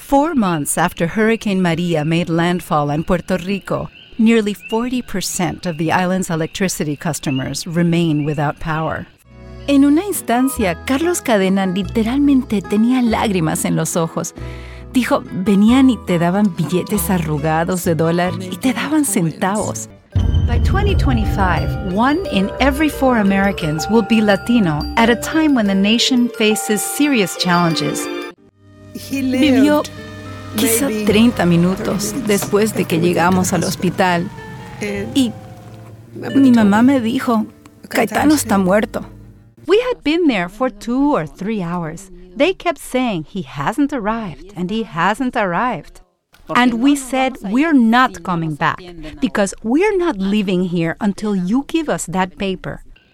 4 months after Hurricane Maria made landfall in Puerto Rico, nearly 40% of the island's electricity customers remain without power. En una instancia, Carlos Cadena literalmente tenía lágrimas en los ojos. Dijo, venían y te daban billetes arrugados de $1 y te daban centavos. By 2025, 1 in every 4 Americans will be Latino at a time when the nation faces serious challenges. Vivió quizá 30 minutos después de que llegamos al hospital y mi mamá me dijo, Caetano está muerto. We had been there for 2 or 3 hours. They kept saying he hasn't arrived and he hasn't arrived. And we said we're not coming back because we're not leaving here until you give us that paper.